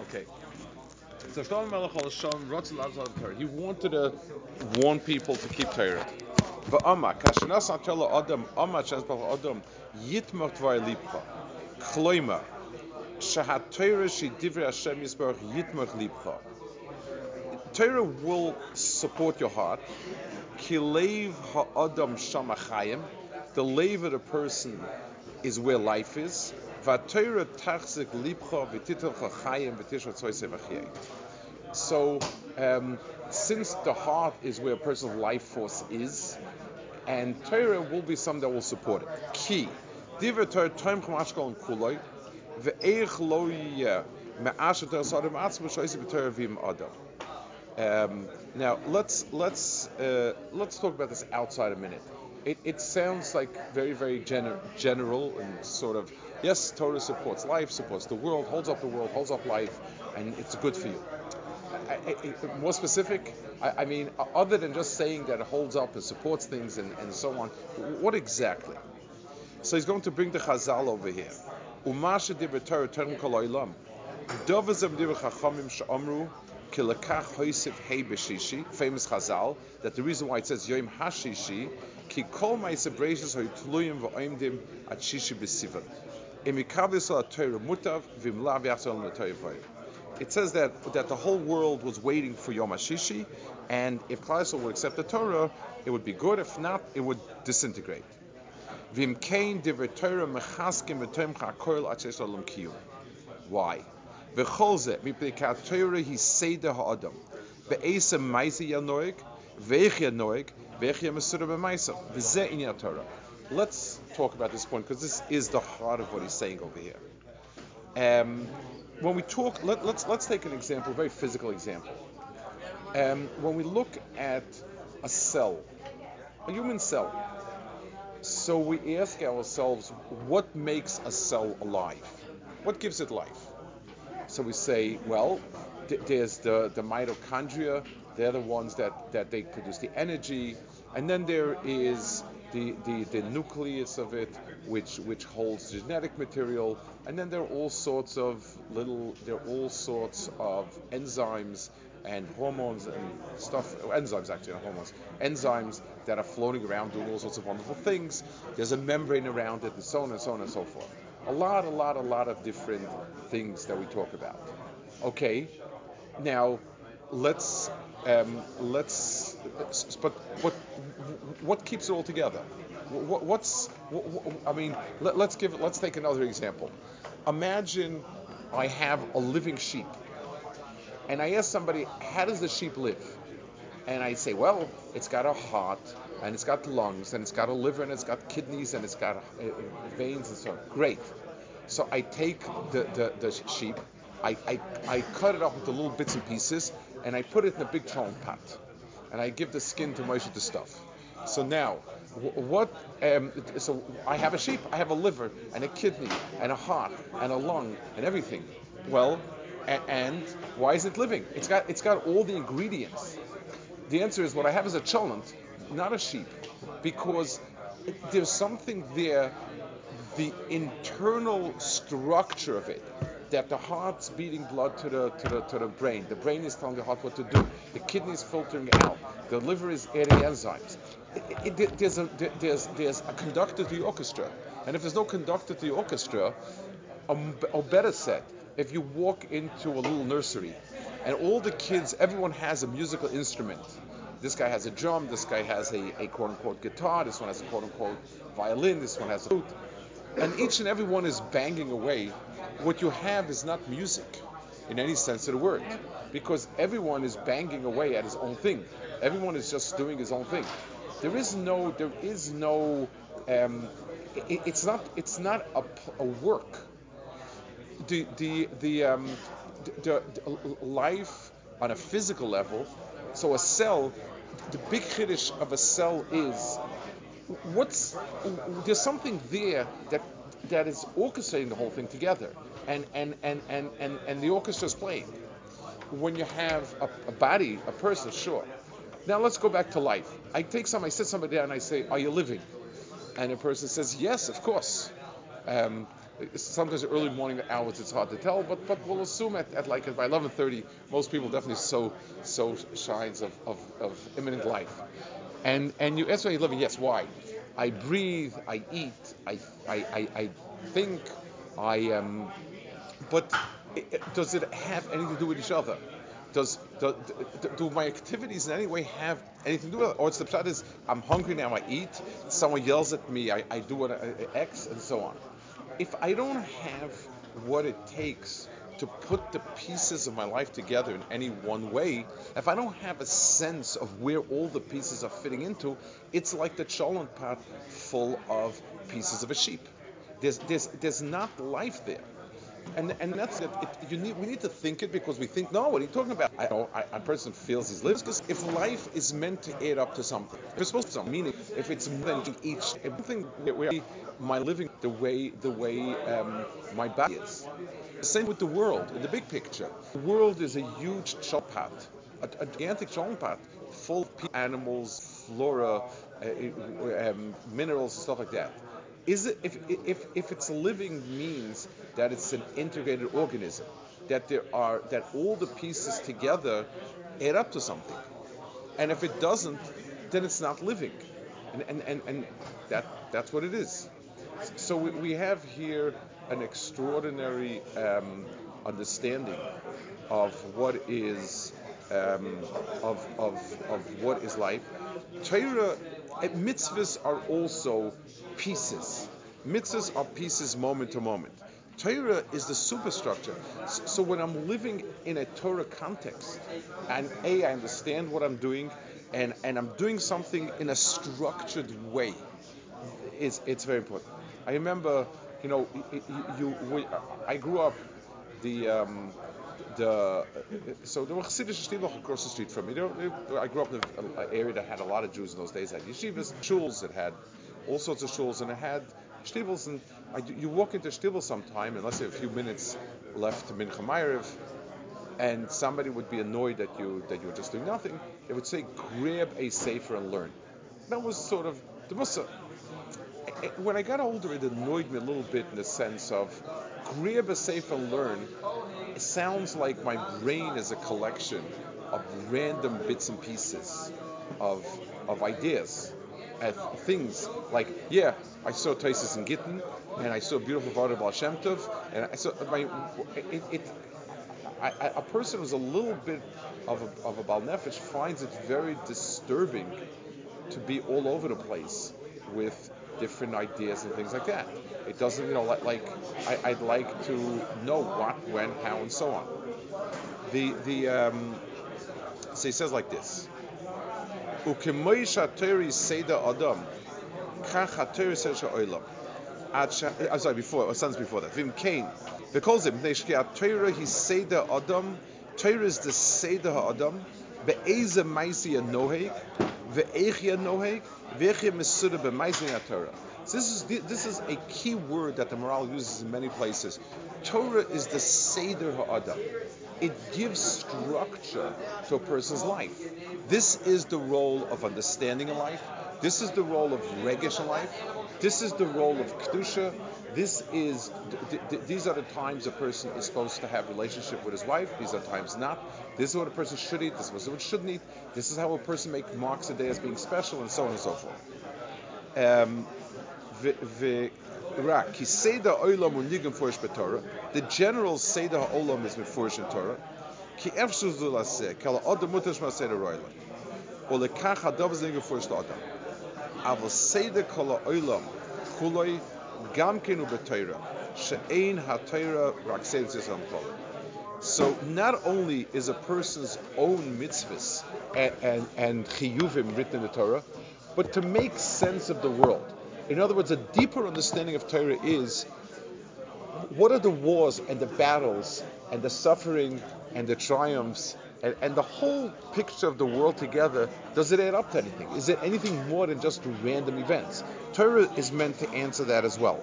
Okay. So Shlomo Melech HaLashon Rotz Lazar Torah. He wanted to warn people to keep Torah. But Amma, Kashanas Atela Adam, Amma Shazbal Adam, Yitmach Dvar Lipcha, Chloima, Shahat Torah She Divrei Hashem Yisbarach Yitmach Lipcha. Torah will support your heart. Kilev ha'adam shamachayim. The lave of the person is where life is. V'Torah tachzik lipcha v'titel chayim v'tishra tzoyse v'chiyei. So, since the heart is where a person's life force is, and Torah will be something that will support it. Ki divrei Torah toim chamashkol kuloi ve'eich lo yeh me'asher Torah sadam atzma shoyse b'Torah v'im adam. Now let's talk about this outside a minute. It sounds like very, very general and sort of, yes, Torah supports life, supports the world, holds up the world, holds up life, and it's good for you. More specific, I mean, other than just saying that it holds up and supports things and so on, what exactly? So he's going to bring the Chazal over here. Umasha divrei Torah terem kol ha'olam. Dovazem divrei chachamim she'amru Kilakach Hoisif Hei Beshishi, famous Chazal, that the reason why it says Yom Hashishi, Ki Kol Ma'aseh Bereishis Ho'Tluyim V'Oimdim At Shishi B'Sivan. Imikavis Al Torah Mutav V'Imlav Yachzol L'Torah V'Oim. It says that the whole world was waiting for Yom Hashishi, and if Klal Yisrael would accept the Torah, it would be good. If not, it would disintegrate. V'Im Kain Divrei Torah Mechaskim V'Toim Cha'Koil At Shesh L'Olam Kiyum. Why? V'cholze mipnei ka'Torah hi seder ha'adam ve'esem ma'aseh yanoig ve'ech yanoig ve'ech yamesura b'ma'aseh v'zeh inyan Torah. Let's talk about this point because this is the heart of what he's saying over here. When we talk, let's take an example, a very physical example. When we look at a cell, a human cell, so we ask ourselves, what makes a cell alive? What gives it life? So we say, well, there's the mitochondria, they're the ones that they produce the energy, and then there is the nucleus of it, which holds genetic material, and then there are all sorts of enzymes and hormones and stuff, enzymes actually, not hormones, enzymes that are floating around doing all sorts of wonderful things. There's a membrane around it, and so on and so on and so forth. A lot of different things that we talk about. Okay, now let's but what keeps it all together? Let's take another example. Imagine I have a living sheep, and I ask somebody, how does the sheep live? And I say, well, it's got a heart, and it's got lungs, and it's got a liver, and it's got kidneys, and it's got veins, and so on. Great. So I take the sheep, I cut it up into little bits and pieces, and I put it in a big trolling pot, and I give the skin to Moshe to stuff. So now, so I have a sheep, I have a liver, and a kidney, and a heart, and a lung, and everything. Well, and why is it living? It's got all the ingredients. The answer is what I have is a cholent, not a sheep, because there's something there, the internal structure of it, that the heart's beating blood to the brain. The brain is telling the heart what to do. The kidney is filtering out. The liver is adding enzymes. There's a conductor to the orchestra, and if there's no conductor to the orchestra, or better said, if you walk into a little nursery and all the kids, everyone has a musical instrument. This guy has a drum, this guy has a quote-unquote guitar, this one has a quote-unquote violin, this one has a flute, and each and every one is banging away. What you have is not music in any sense of the word, because everyone is banging away at his own thing. Everyone is just doing his own thing. It's not a work. The life on a physical level. So a cell, the big chiddush of a cell is there's something there that is orchestrating the whole thing together, and the orchestra is playing. When you have a body, a person, sure. Now let's go back to life. I sit somebody down and I say, "Are you living?" And a person says, "Yes, of course." Sometimes early morning hours it's hard to tell, but we'll assume at like by 11:30 most people definitely show signs of imminent life. And you ask why you're living. Yes, why? I breathe, I eat, I think, I but does it have anything to do with each other? Do my activities in any way have anything to do with it? Or it's the pshat is I'm hungry now, I eat. Someone yells at me, I do what X and so on. If I don't have what it takes to put the pieces of my life together in any one way, if I don't have a sense of where all the pieces are fitting into, it's like the cholent pot full of pieces of a sheep. There's not life there. And that's it. We need to think it because we think, no, what are you talking about? A person feels he's living. Because if life is meant to add up to something, it's supposed to something. Meaning, if it's more than each, thing where my living the way my body is. Same with the world in the big picture. The world is a huge cholpat, a gigantic cholpat full of animals, flora, minerals, and stuff like that. Is it if it's living means that it's an integrated organism, that all the pieces together add up to something, and if it doesn't, then it's not living, and that's what it is. So we have here an extraordinary understanding of what is of what is life. Torah, mitzvahs are also pieces. Mitzvahs are pieces moment to moment. Torah is the superstructure. So when I'm living in a Torah context, and I understand what I'm doing, and I'm doing something in a structured way, it's very important. I remember, I grew up so there were Chassidish shtibach across the street from me. I grew up in an area that had a lot of Jews in those days. It had yeshivas, shuls, it had all sorts of shuls, and it had shtibels. And you walk into shtibel sometime, and let's say a few minutes left to Mincha Ma'ariv, and somebody would be annoyed that you were just doing nothing. They would say, grab a sefer and learn. That was sort of the mussar. When I got older, it annoyed me a little bit in the sense of grab a sefer and learn. It sounds like my brain is a collection of random bits and pieces of ideas and things like, I saw Taisus and Gittin, and I saw beautiful Vada Baal Shem Tov, and I saw a person who's a little bit of a Baal Nefesh finds it very disturbing to be all over the place with different ideas and things like that. It doesn't, I'd like to know what, when, how, and so on. So he says like this: Ukemoi shateri seda adam, kach hateri seda olam. I'm sorry, before, sons before that. Vim Cain, because him neshki Torah he seda adam. Torah is the seda adam. Be'eze maisi anoheg, ve'echia noheg, ve'echia mesuda be'maisi Torah. So this is a key word that the Maharal uses in many places. Torah is the Seder Ha'adam. It gives structure to a person's life. This is the role of understanding in life. This is the role of regesh in life. This is the role of kedusha. These are the times a person is supposed to have a relationship with his wife. These are times not. This is what a person should eat. This is what shouldn't eat. This is how a person marks a day as being special, and so on and so forth. The general Seder Olam is Mefurish in Torah. Ki efshu zu laseh, kala adam mutash ma Seder Olam. O lekach hadav zeh Mefurish l'adam. Aval Seder kala Olam chuloi gam kenu b'Torah she'ein ha-Torah rak Seder tzizam kol. So not only is a person's own mitzvahs and chiyuvim written in the Torah, but to make sense of the world. In other words, a deeper understanding of Torah is what are the wars and the battles and the suffering and the triumphs and the whole picture of the world together. Does it add up to anything? Is it anything more than just random events? Torah is meant to answer that as well.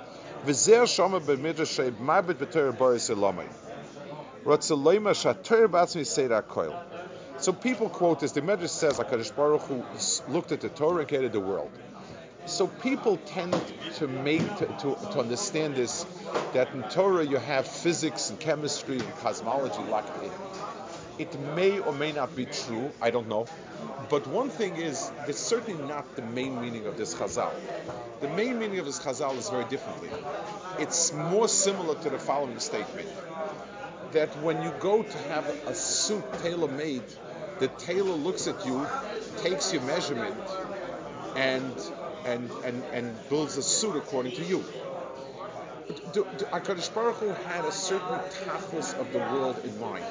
So people quote this. The Medrash says HaKadosh Baruch Hu looked at the Torah and created the world. So people tend to understand this that in Torah you have physics and chemistry and cosmology locked in. It may or may not be true, I don't know. But one thing is, it's certainly not the main meaning of this Chazal. The main meaning of this Chazal is very differently. It's more similar to the following statement, that when you go to have a suit tailor-made, the tailor looks at you, takes your measurement, and builds a suit according to you. HaKadosh Baruch Hu had a certain tachlis of the world in mind.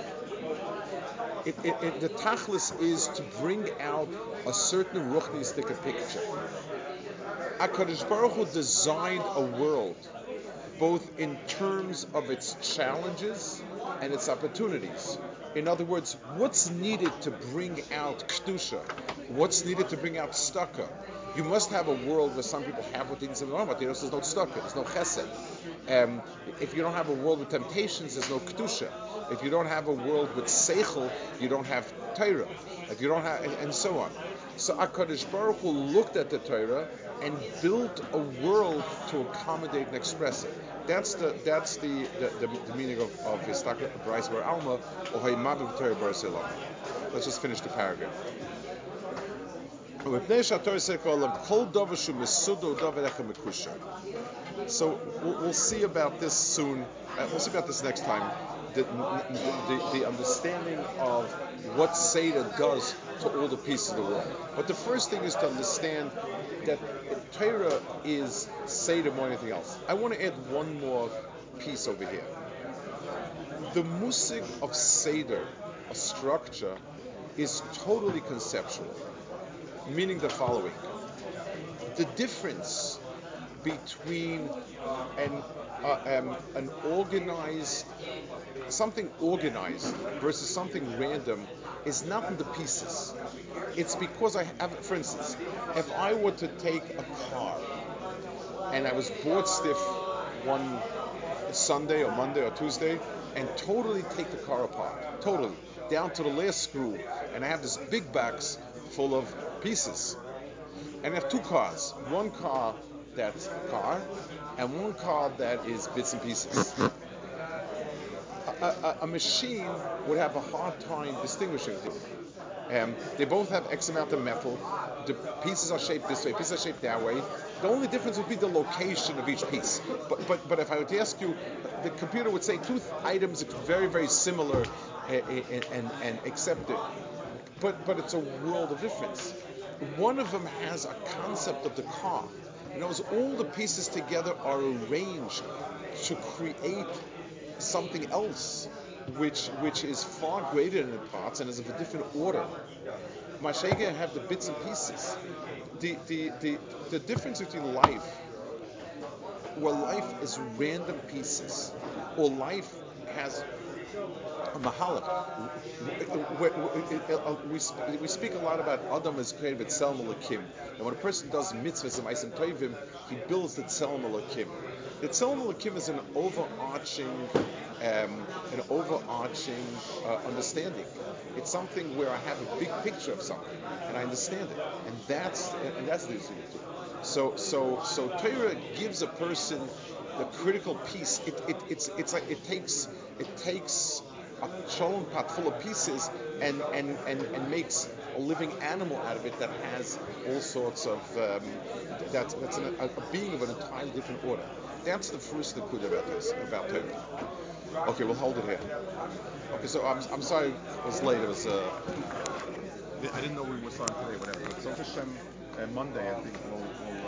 The tachlis is to bring out a certain ruchnistic picture. HaKadosh Baruch Hu designed a world both in terms of its challenges and its opportunities. In other words, what's needed to bring out Kedusha? What's needed to bring out Tzedakah? You must have a world where some people have what they need to know, but there's no Tzedakah, there's no Chesed. If you don't have a world with temptations, there's no Kedusha. If you don't have a world with Seichel, you don't have Torah. If you don't have, and so on. So HaKadosh Baruch Hu looked at the Torah and built a world to accommodate and express it. That's the meaning of Histakah Bryce Bar Alma or Haymav Torah Bar Selam. Let's just finish the paragraph. So we'll see about this soon. We'll see about this next time. The understanding of what Seder does to all the pieces of the world. But the first thing is to understand that Torah is Seder more than anything else. I want to add one more piece over here. The musig of Seder, a structure, is totally conceptual, meaning the following. The difference between an organized, something organized versus something random is not in the pieces. It's because I have, for instance, if I were to take a car and I was bored stiff one Sunday or Monday or Tuesday and totally take the car apart, totally, down to the last screw, and I have this big box full of pieces. And I have two cars, one car that's a car, and one car that is bits and pieces. A machine would have a hard time distinguishing them. They both have X amount of metal. The pieces are shaped this way, pieces are shaped that way. The only difference would be the location of each piece. But if I were to ask you, the computer would say two items are very, very similar and accept it. But it's a world of difference. One of them has a concept of the car. In other words, all the pieces together are arranged to create something else, which is far greater than the parts and is of a different order. Mashayga have the bits and pieces. The difference between life, where life is random pieces, or life has a mahalach. We speak a lot about Adam is created with Tzelem Elokim, and when a person does mitzvahs and ma'asim tovim, he builds the Tzelem Elokim. The Tzelem Elokim is an overarching understanding. It's something where I have a big picture of something and I understand it, and that's the issue too. So Torah gives a person the critical piece. It's like it takes a shalom pot full of pieces and makes a living animal out of it that has all sorts of that's a being of an entirely different order. That's the first nakuda about Torah. Okay, we'll hold it here. Okay, so I'm sorry it was late. It was I didn't know we were starting today. Whatever. So Monday I think we'll